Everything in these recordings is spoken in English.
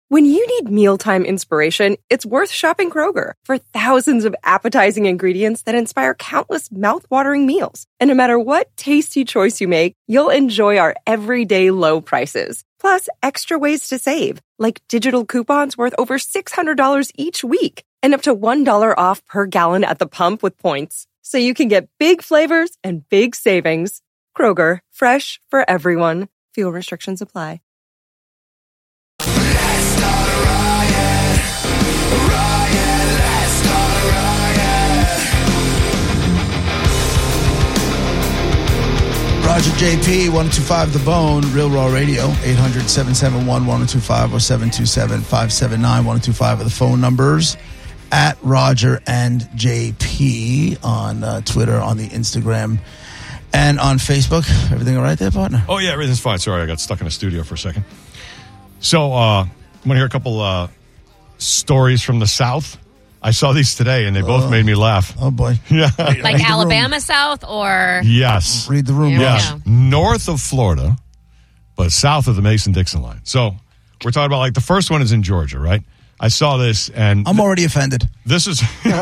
When you need mealtime inspiration, it's worth shopping Kroger for thousands of appetizing ingredients that inspire countless mouth-watering meals. And no matter what tasty choice you make, you'll enjoy our everyday low prices. Plus, extra ways to save, like digital coupons worth over $600 each week and up to $1 off per gallon at the pump with points. So you can get big flavors and big savings. Kroger, fresh for everyone. Fuel restrictions apply. Roger JP, 1025 The Bone, Real Raw Radio, 800-771-1025 or 727-579-1025 are the phone numbers. At Roger and JP on Twitter, on the Instagram, and on Facebook. Everything all right there, partner? Oh, yeah, everything's fine. Sorry, I got stuck in the studio for a second. So, I'm going to hear a couple stories from the South. I saw these today, and they both made me laugh. Oh, boy. Yeah. Like Alabama South or? Yes. Read the room. Yes. North of Florida, but south of the Mason-Dixon line. So we're talking about, like, the first one is in Georgia, right? I saw this, and I'm already offended. This is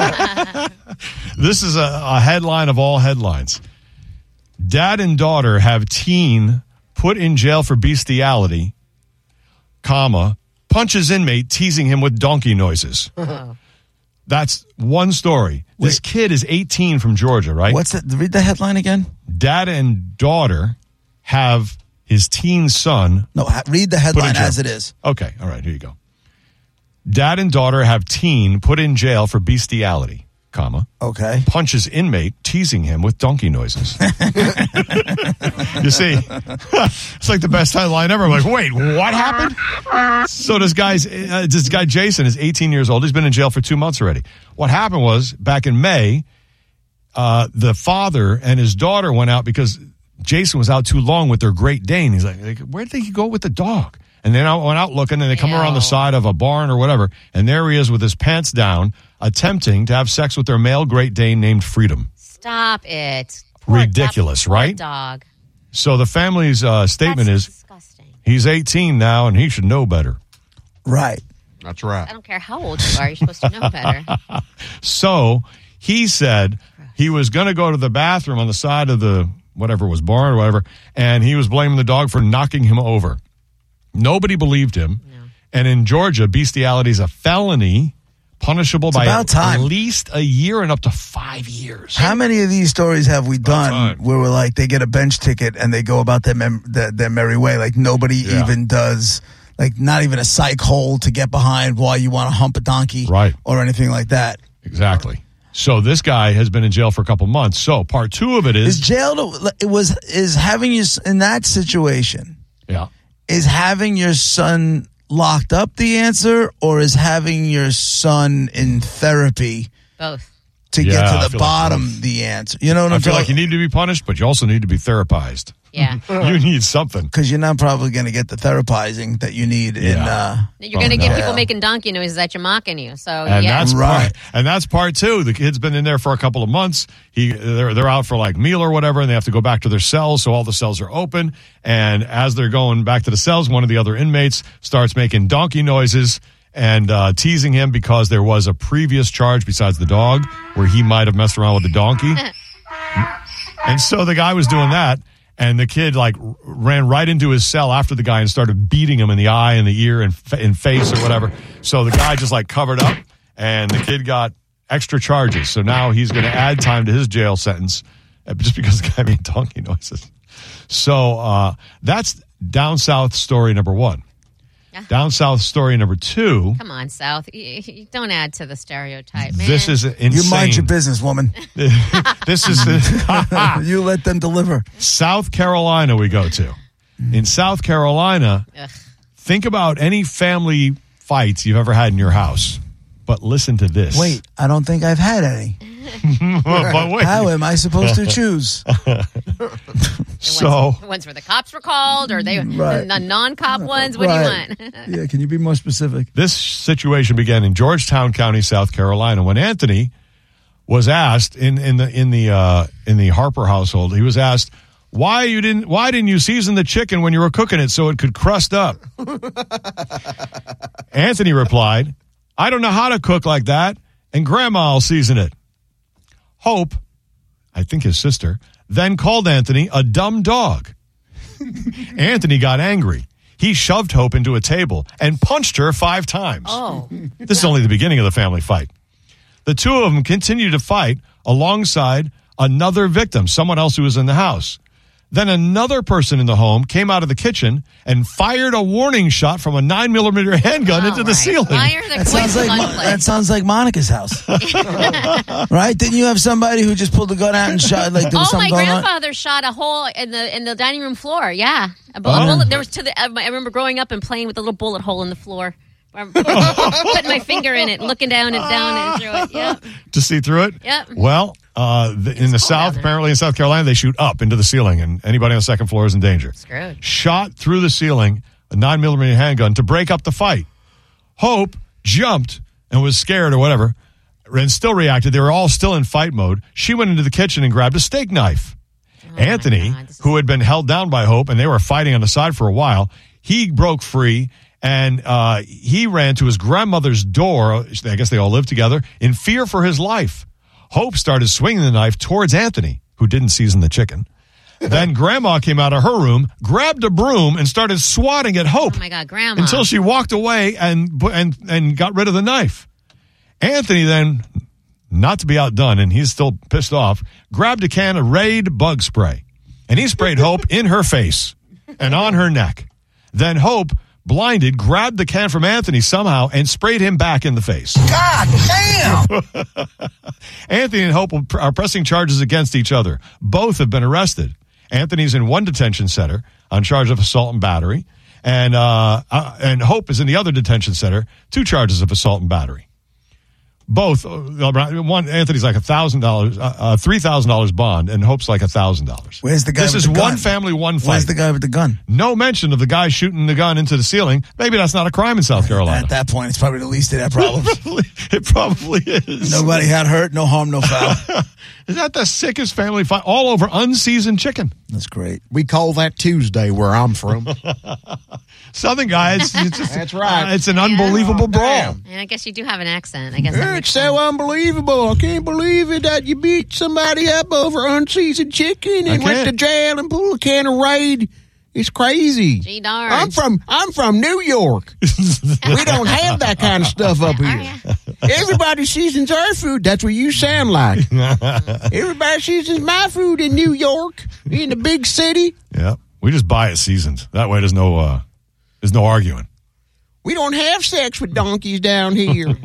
this is a headline of all headlines. Dad and daughter have teen put in jail for bestiality, comma, punches inmate teasing him with donkey noises. That's one story. This kid is 18 from Georgia, right? What's that? Read the headline again. Dad and daughter have his teen son. No, read the headline as it is. Okay, all right, here you go. Dad and daughter have teen put in jail for bestiality, comma. Okay. Punches inmate teasing him with donkey noises. You see, it's like the best headline ever. I'm like, wait, what happened? So this guy Jason is 18 years old. He's been in jail for 2 months already. What happened was back in May, the father and his daughter went out because Jason was out too long with their Great Dane. He's like, where'd they go with the dog? And then I went out looking, and they come around the side of a barn or whatever, and there he is with his pants down, attempting to have sex with their male Great Dane named Freedom. Stop it. Ridiculous, right? Dog. So the family's statement is, disgusting. He's 18 now, and he should know better. Right. That's right. I don't care how old you are. You're supposed to know better. So he said he was going to go to the bathroom on the side of the whatever was barn or whatever, and he was blaming the dog for knocking him over. Nobody believed him. No. And in Georgia, bestiality is a felony, punishable by at least a year and up to 5 years. How many of these stories have we done where we're like, they get a bench ticket and they go about their merry way? Like nobody even does, like not even a psych hole to get behind while you want to hump a donkey or anything like that. Exactly. So this guy has been in jail for a couple months. So part two of it is is having you in that situation. Yeah. Is having your son locked up the answer, or is having your son in therapy both to get to the bottom the answer? You know what I'm feel talking? like you need to be punished, but you also need to be therapized. Yeah. You need something. Because you're not probably going to get the therapizing that you need You're going to get people making donkey noises that you're mocking you. So, that's that's part two. The kid's been in there for a couple of months. They're out for like meal or whatever, and they have to go back to their cells, so all the cells are open. And as they're going back to the cells, one of the other inmates starts making donkey noises and teasing him because there was a previous charge besides the dog where he might have messed around with the donkey. And so the guy was doing that. And the kid, like, ran right into his cell after the guy and started beating him in the eye and the ear and face or whatever. So the guy just, like, covered up, and the kid got extra charges. So now he's going to add time to his jail sentence just because the guy made donkey noises. So that's down south story number one. Down south story number two. Come on, South. You don't add to the stereotype, man. This is insane. You mind your business, woman. This is you let them deliver. South Carolina we go to. In South Carolina, think about any family fights you've ever had in your house. But listen to this. Wait, I don't think I've had any. But wait. How am I supposed to choose? Ones where the cops were called, or the non-cop ones. What do you want? Yeah, can you be more specific? This situation began in Georgetown County, South Carolina, when Anthony was asked in the Harper household. He was asked, why didn't you season the chicken when you were cooking it so it could crust up? Anthony replied, I don't know how to cook like that, and Grandma will season it. Hope, I think his sister, then called Anthony a dumb dog. Anthony got angry. He shoved Hope into a table and punched her 5 times. Oh. This is only the beginning of the family fight. The two of them continued to fight alongside another victim, someone else who was in the house. Then another person in the home came out of the kitchen and fired a warning shot from a 9mm handgun into the ceiling. That sounds like Monica's house. Right? Didn't you have somebody who just pulled the gun out and shot? Like there was something my going on? grandfather shot a hole in the dining room floor. Yeah, a bullet. There was I remember growing up and playing with a little bullet hole in the floor. Putting my finger in it, looking down and through it. Yep. To see through it? Yep. Well, in the South, apparently in South Carolina, they shoot up into the ceiling, and anybody on the second floor is in danger. Screwed. Shot through the ceiling, a 9mm handgun to break up the fight. Hope jumped and was scared or whatever, and still reacted. They were all still in fight mode. She went into the kitchen and grabbed a steak knife. Anthony, who had been held down by Hope, and they were fighting on the side for a while, he broke free. And he ran to his grandmother's door. I guess they all lived together in fear for his life. Hope started swinging the knife towards Anthony, who didn't season the chicken. Then Grandma came out of her room, grabbed a broom, and started swatting at Hope. Oh, my God, Grandma. Until she walked away and got rid of the knife. Anthony then, not to be outdone, and he's still pissed off, grabbed a can of Raid bug spray. And he sprayed Hope in her face and on her neck. Then Hope, blinded, grabbed the can from Anthony somehow and sprayed him back in the face. God damn! Anthony and Hope are pressing charges against each other. Both have been arrested. Anthony's in one detention center on charge of assault and battery, and Hope is in the other detention center, 2 charges of assault and battery. Both, one Anthony's like $1,000, $3,000 bond, and Hope's like $1,000. Where's the guy? This is one family, one fight. Where's the guy with the gun? No mention of the guy shooting the gun into the ceiling. Maybe that's not a crime in South Carolina. At that point, it's probably the least of their problems. It probably is. Nobody had hurt, no harm, no foul. Is that the sickest family fight? All over unseasoned chicken. That's great. We call that Tuesday where I'm from. Southern guys. That's right. It's an unbelievable brawl. And I guess you do have an accent. I guess it's so unbelievable. I can't believe it that you beat somebody up over unseasoned chicken and went to jail and pulled a can of Raid. It's crazy. Gee darn. I'm from New York. We don't have that kind of stuff up here. Everybody seasons our food. That's what you sound like. Everybody seasons my food in New York, in the big city. Yeah, we just buy it seasoned. That way, there's no arguing. We don't have sex with donkeys down here.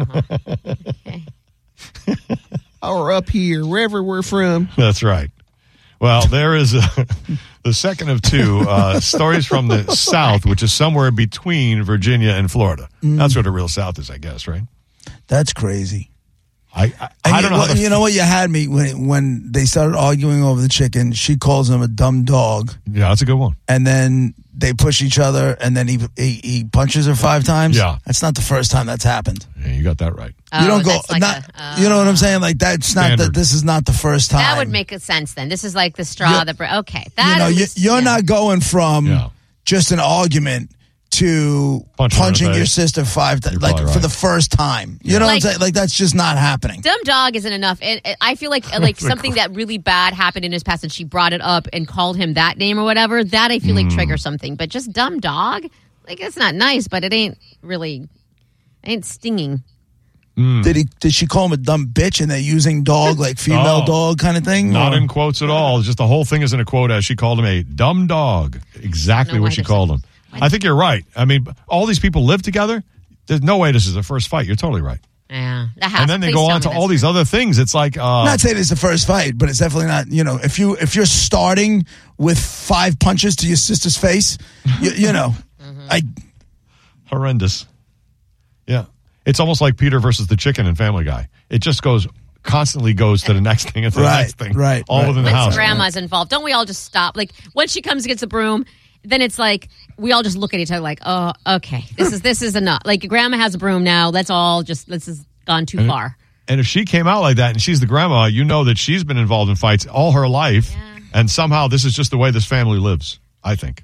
Or up here, wherever we're from. That's right. Well, there is the second of 2 stories from the South, which is somewhere between Virginia and Florida. That's where the real South is, I guess, right? That's crazy. I don't know. You know what? You had me when they started arguing over the chicken. She calls him a dumb dog. Yeah, that's a good one. And then they push each other, and then he punches her 5 times. Yeah, that's not the first time that's happened. Yeah, you got that right. You don't go. Like you know what I'm saying? Like that's standard. not. This is not the first time. That would make sense then. This is like the straw that. Okay, you're not going from just an argument to punching your sister 5 times, like for the first time. You know what I'm saying? Like that's just not happening. Dumb dog isn't enough. And I feel like something that really bad happened in his past, and she brought it up and called him that name or whatever. That I feel like triggers something. But just dumb dog, like it's not nice, but it ain't stinging. Did she call him a dumb bitch and they're using dog like female dog kind of thing? Not in quotes at all. Just the whole thing is in a quote as she called him a dumb dog. Exactly what she called him. I think you're right. I mean, all these people live together. There's no way this is the first fight. You're totally right. Yeah. And then they go on to all these other things. It's like I'm not saying it's the first fight, but it's definitely not. You know, if you're starting with 5 punches to your sister's face, you know, horrendous. Yeah, it's almost like Peter versus the chicken in Family Guy. It just constantly goes to the next thing and to the next thing. Right. All within the house. Once grandma's involved, don't we all just stop? Like once she comes and gets a broom, then it's like we all just look at each other like, oh, okay, this is enough. Like grandma has a broom now. This has gone too far. And if she came out like that and she's the grandma, you know that she's been involved in fights all her life, and somehow this is just the way this family lives, I think.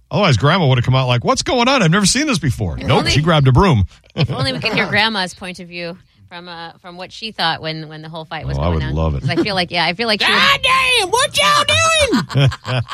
Otherwise, Grandma would have come out like, "What's going on? I've never seen this before." Nope, she grabbed a broom. If only we could hear Grandma's point of view from what she thought when the whole fight was going on. I would love it. I feel like she would... God damn, what y'all doing?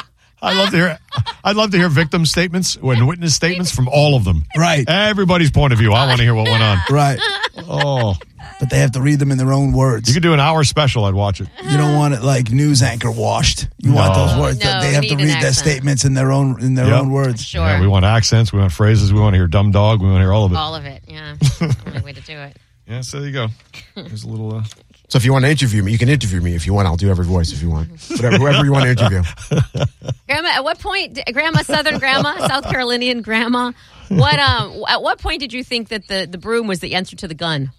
I'd love to hear victim statements and witness statements from all of them. Right. Everybody's point of view. I want to hear what went on. Right. Oh. But they have to read them in their own words. You could do an hour special. I'd watch it. You don't want it like news anchor washed. You want those words. No, they have to read their statements in their own words. Sure. Yeah, we want accents. We want phrases. We want to hear dumb dog. We want to hear all of it. All of it, yeah. The only way to do it. Yeah, so there you go. There's a little... So if you want to interview me, you can interview me if you want. I'll do every voice if you want. Whoever you want to interview. Grandma, at what point, Southern Grandma, South Carolinian Grandma, at what point did you think that the broom was the answer to the gun?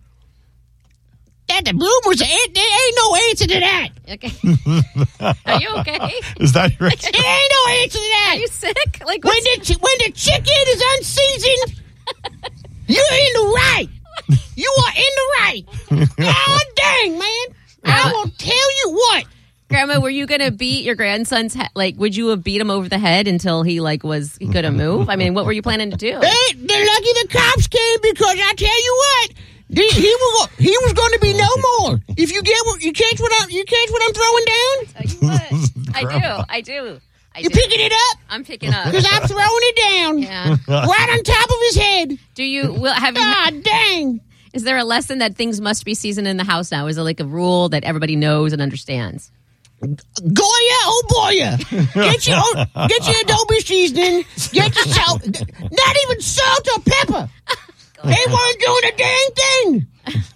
That the broom was there ain't no answer to that. Okay. Are you okay? Is that your... There ain't no answer to that. Are you sick? Like when the chicken is unseasoned, you're in the right. You are in the right. God dang, man. I will tell you what. Grandma, were you going to beat your grandson's head? Like, would you have beat him over the head until he couldn't move? I mean, what were you planning to do? They're lucky the cops came because I tell you what, he was going to be no more. If you catch what I'm throwing down? I do. You picking it up? I'm picking up. Because I'm throwing it down. Yeah. Right on top of his head. God dang. Is there a lesson that things must be seasoned in the house now? Is it like a rule that everybody knows and understands? Goya, oh boya. Get your adobe seasoning. Get your salt. Not even salt or pepper. They weren't doing a dang thing.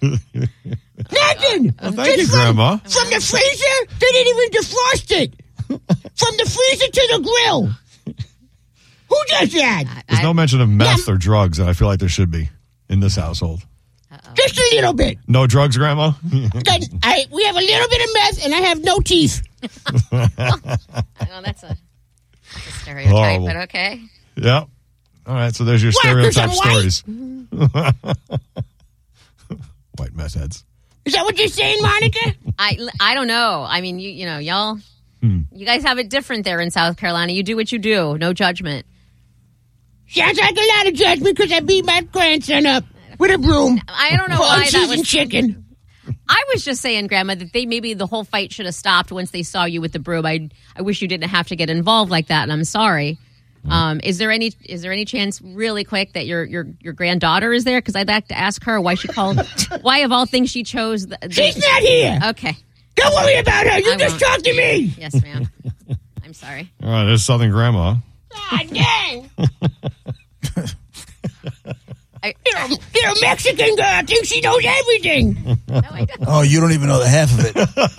Nothing. Well, thank you, Grandma. From the freezer, they didn't even defrost it. From the freezer to the grill. Who does that? There's no mention of meth or drugs, and I feel like there should be in this household. Just a little bit. No drugs, Grandma? We have a little bit of meth, and I have no teeth. Well, that's a stereotype, horrible. But okay. Yep. All right, so there's your stereotype stories. White meth heads. Is that what you're saying, Monica? I don't know. I mean, you know, y'all, you guys have it different there in South Carolina. You do what you do. No judgment. Sounds like a lot of judgment because I beat my grandson up with a broom. I don't know why that was chicken. I was just saying, Grandma, that maybe the whole fight should have stopped once they saw you with the broom. I wish you didn't have to get involved like that, and I'm sorry. Is there any chance, really quick, that your granddaughter is there? Because I'd like to ask her why she called. Why of all things she chose. She's not here. Okay. Don't worry about her. You just talk to me. Yes, ma'am. I'm sorry. All right, there's Southern Grandma. God dang. You're a Mexican girl. I think she knows everything. No, I don't. Oh, you don't even know the half of it.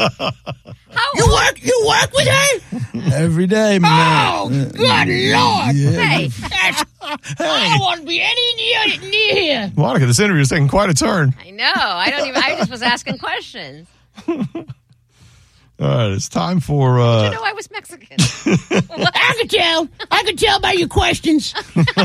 You work with her? Every day, man. Oh, good Lord. Yeah. Hey. I don't want to be any near here. Monica, this interview is taking quite a turn. I know. I just was asking questions. All right, it's time for... Did you know I was Mexican? I could tell by your questions.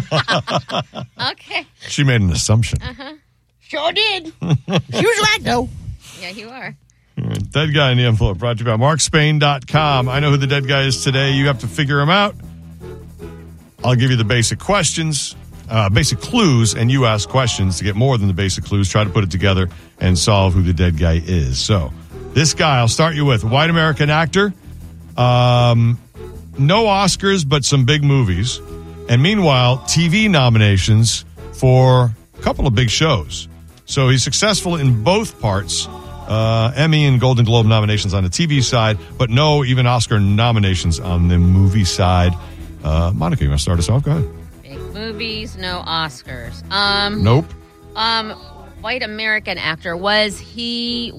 Okay. She made an assumption. Sure did. She was right, though. Yeah, you are. Dead Guy in the Envelope, brought to you by MarkSpain.com. I know who the dead guy is today. You have to figure him out. I'll give you the basic questions, basic clues, and you ask questions to get more than the basic clues. Try to put it together and solve who the dead guy is. So, this guy, I'll start you with. White American actor. No Oscars, but some big movies. And meanwhile, TV nominations for a couple of big shows. So he's successful in both parts. Emmy and Golden Globe nominations on the TV side, but no even Oscar nominations on the movie side. Monica, you want to start us off? Go ahead. Big movies, no Oscars. Nope. White American actor. Was he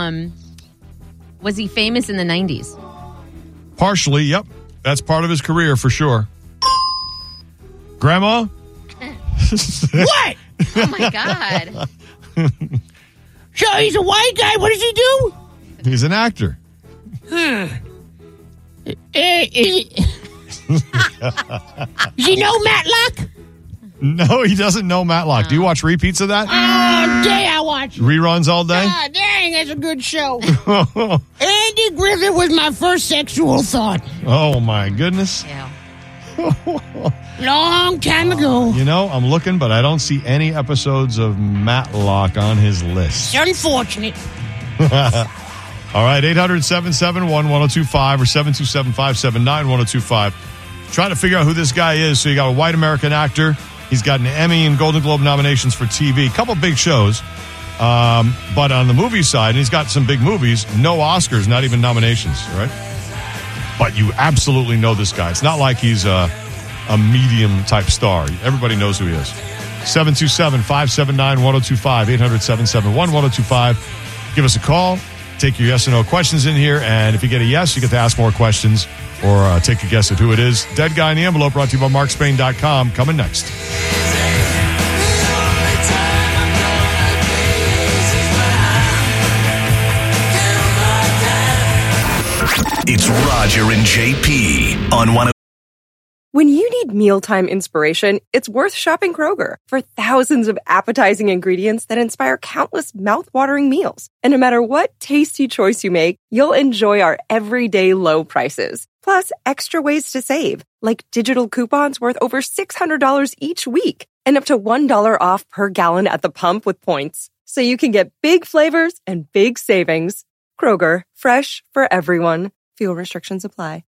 famous in the 90s? Partially, yep. That's part of his career for sure. Grandma? What? Oh my God. So he's a white guy. What does he do? He's an actor. Does he know Matlock? No, he doesn't know Matlock. Do you watch repeats of that? All day I watch. Reruns all day? God dang, that's a good show. Andy Griffith was my first sexual thought. Oh, my goodness. Yeah. Long time ago. You know, I'm looking, but I don't see any episodes of Matlock on his list. Unfortunate. All right, 800-771-1025 or 727-579-1025. Trying to figure out who this guy is. So you got a white American actor. He's got an Emmy and Golden Globe nominations for TV. A couple big shows. But on the movie side, and he's got some big movies, no Oscars, not even nominations, right? But you absolutely know this guy. It's not like he's a medium-type star. Everybody knows who he is. 727-579-1025, 800-771-1025. Give us a call. Take your yes or no questions in here, and if you get a yes, you get to ask more questions or take a guess at who it is. Dead Guy in the Envelope, brought to you by MarkSpain.com. Coming next. It's Roger and JP on one. When you need mealtime inspiration, it's worth shopping Kroger for thousands of appetizing ingredients that inspire countless mouth-watering meals. And no matter what tasty choice you make, you'll enjoy our everyday low prices. Plus, extra ways to save, like digital coupons worth over $600 each week and up to $1 off per gallon at the pump with points. So you can get big flavors and big savings. Kroger, fresh for everyone. Fuel restrictions apply.